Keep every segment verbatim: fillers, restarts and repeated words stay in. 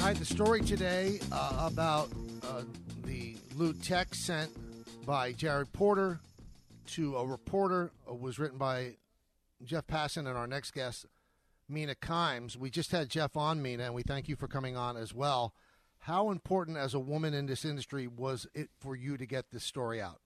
I had the story today uh, about uh, the lewd text sent by Jared Porter to a reporter. It was written by Jeff Passan and our next guest, Mina Kimes. We just had Jeff on, Mina, and we thank you for coming on as well. How important as a woman in this industry was it for you to get this story out?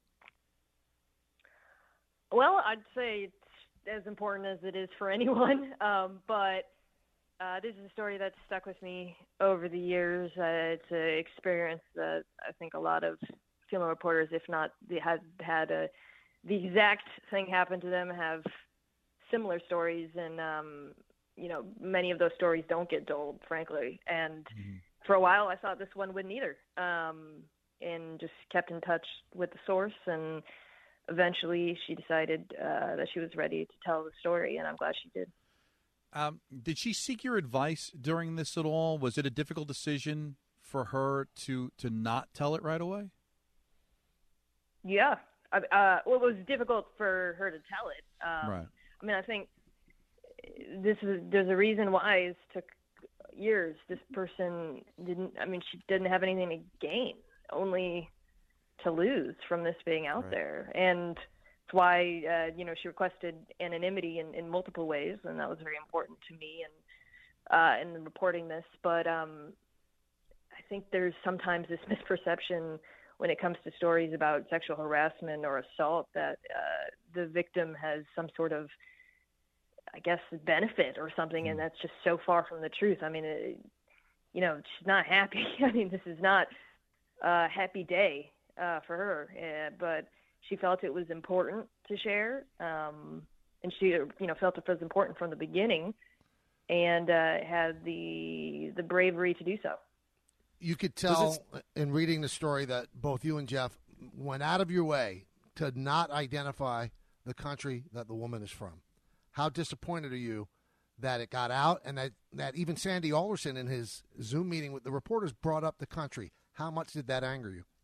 Well, I'd say it's as important as it is for anyone, um, but uh, this is a story that's stuck with me over the years. Uh, it's an experience that I think a lot of female reporters, if not they had had a, the exact thing happen to them, have similar stories, and um, you know, many of those stories don't get told, frankly. And mm-hmm. for a while, I thought this one wouldn't either, um, and just kept in touch with the source. And eventually, she decided uh, that she was ready to tell the story, and I'm glad she did. Um, did she seek your advice during this at all? Was it a difficult decision for her to to not tell it right away? Yeah. Uh, well, it was difficult for her to tell it. Um, right. I mean, I think this is there's a reason why it took years. This person didn't. I mean, she didn't have anything to gain, only to lose from this being out right. there, and that's why uh, you know she requested anonymity in, in multiple ways, and that was very important to me and uh, in reporting this. But um, I think there's sometimes this misperception when it comes to stories about sexual harassment or assault that uh, the victim has some sort of, I guess, benefit or something, and that's just so far from the truth. I mean, it, you know, she's not happy. I mean, this is not a happy day uh, for her, uh, but she felt it was important to share, um, and she, you know, felt it was important from the beginning, and uh, had the the bravery to do so. You could tell in reading the story that both you and Jeff went out of your way to not identify the country that the woman is from. How disappointed are you that it got out, and that, that even Sandy Alderson in his Zoom meeting with the reporters brought up the country? How much did that anger you?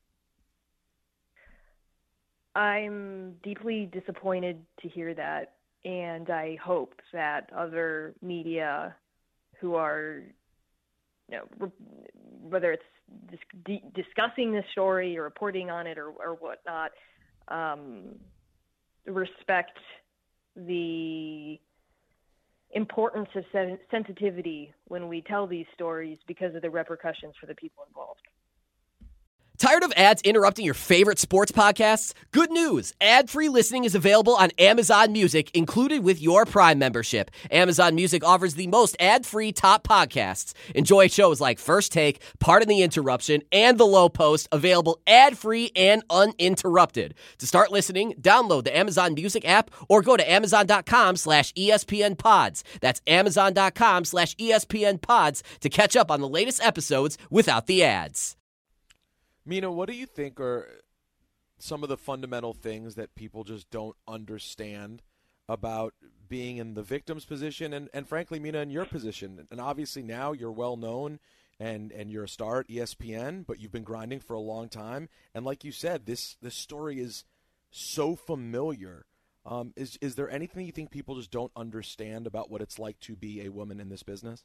I'm deeply disappointed to hear that, and I hope that other media who are, you know, whether it's dis- discussing this story or reporting on it or, or whatnot, um, respect the importance of sen- sensitivity when we tell these stories because of the repercussions for the people involved. Tired of ads interrupting your favorite sports podcasts? Good news! Ad-free listening is available on Amazon Music, included with your Prime membership. Amazon Music offers the most ad-free top podcasts. Enjoy shows like First Take, Pardon the Interruption, and The Low Post, available ad-free and uninterrupted. To start listening, download the Amazon Music app or go to amazon.com slash ESPN pods. That's amazon.com slash ESPN pods to catch up on the latest episodes without the ads. Mina, what do you think are some of the fundamental things that people just don't understand about being in the victim's position and, and frankly, Mina, in your position? And obviously now you're well known and, and you're a star at E S P N, but you've been grinding for a long time. And like you said, this, this story is so familiar. Um, is, is there anything you think people just don't understand about what it's like to be a woman in this business?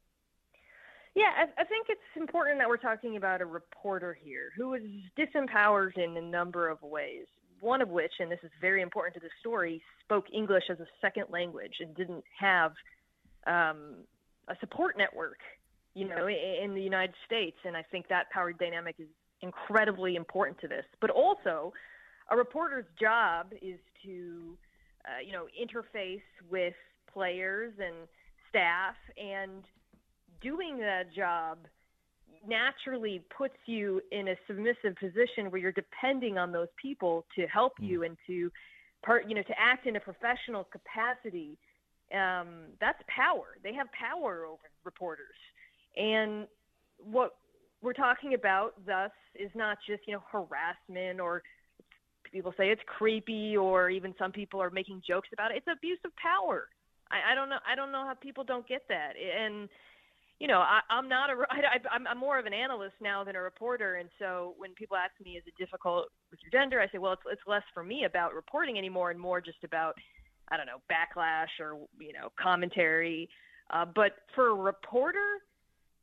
Yeah, I, I think it's important that we're talking about a reporter here who is disempowered in a number of ways. One of which, and this is very important to the story, spoke English as a second language and didn't have um, a support network, you know, in, in the United States. And I think that power dynamic is incredibly important to this. But also, a reporter's job is to, uh, you know, interface with players and staff, and doing that job naturally puts you in a submissive position where you're depending on those people to help you and to part, you know, to act in a professional capacity. Um, that's power. They have power over reporters. And what we're talking about thus is not just, you know, harassment, or people say it's creepy, or even some people are making jokes about it. It's abuse of power. I, I don't know. I don't know how people don't get that. And, you know, I, I'm not a, I, I'm, I'm more of an analyst now than a reporter. And so when people ask me, is it difficult with your gender? I say, well, it's, it's less for me about reporting anymore and more just about, I don't know, backlash or, you know, commentary. Uh, but for a reporter,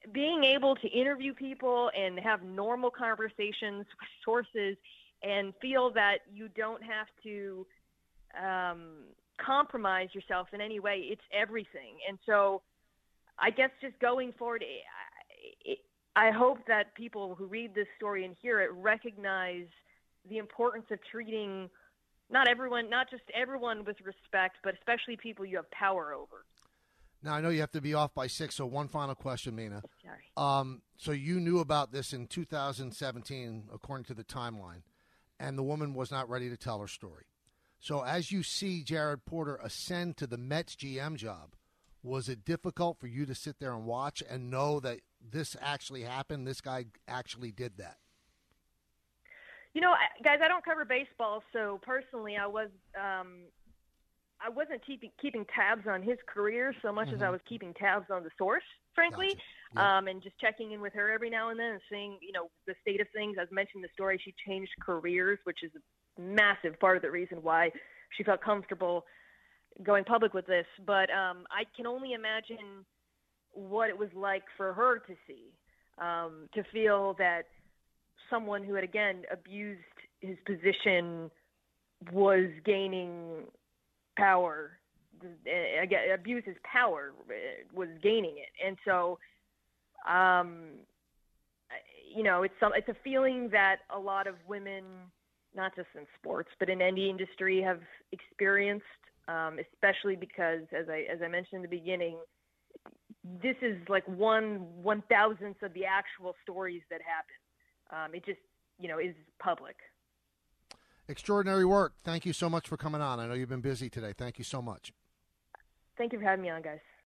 being able to interview people and have normal conversations with sources and feel that you don't have to um, compromise yourself in any way, it's everything. And so I guess just going forward, I, I hope that people who read this story and hear it recognize the importance of treating not everyone, not just everyone with respect, but especially people you have power over. Now, I know you have to be off by six, so one final question, Mina. Sorry. Um, so you knew about this in two thousand seventeen, according to the timeline, and the woman was not ready to tell her story. So as you see Jared Porter ascend to the Mets G M job, was it difficult for you to sit there and watch and know that this actually happened, this guy actually did that? You know, guys, I don't cover baseball, so personally I was um, – I wasn't keeping keeping tabs on his career so much mm-hmm. as I was keeping tabs on the source, frankly, gotcha. yeah. um, and just checking in with her every now and then and seeing, you know, the state of things. As mentioned in the story, she changed careers, which is a massive part of the reason why she felt comfortable going public with this. But um, I can only imagine what it was like for her to see, um, to feel that someone who had, again, abused his position was gaining power, again, abuses power, was gaining it. And so, um, you know, it's some, it's a feeling that a lot of women, not just in sports, but in any industry have experienced, um, especially because, as I, as I mentioned in the beginning, this is like one, one thousandth of the actual stories that happen. Um, it just, you know, is public. Extraordinary work. Thank you so much for coming on. I know you've been busy today. Thank you so much. Thank you for having me on, guys.